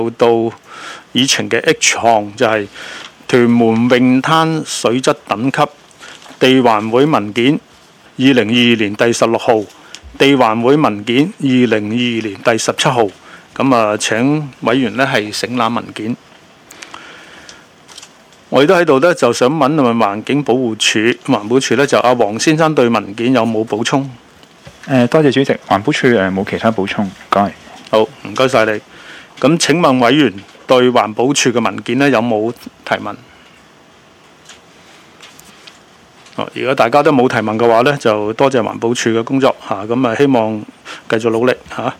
到議程嘅 H 項，就係屯門泳灘水質等級地環會文件2022年第16號，地環會文件2022年第17號。咁啊，請委員呢係省覽文件。我亦都喺度呢，就想問環境保護署，環保署呢，就阿黃先生對文件有冇補充？ 多謝主席，環保署冇其他補充，唔該。 好，唔該晒你。咁請問委員對環保署嘅文件呢，有冇提問？如果大家都冇提問嘅話呢，就多謝環保署嘅工作嚇，咁希望繼續努力嚇。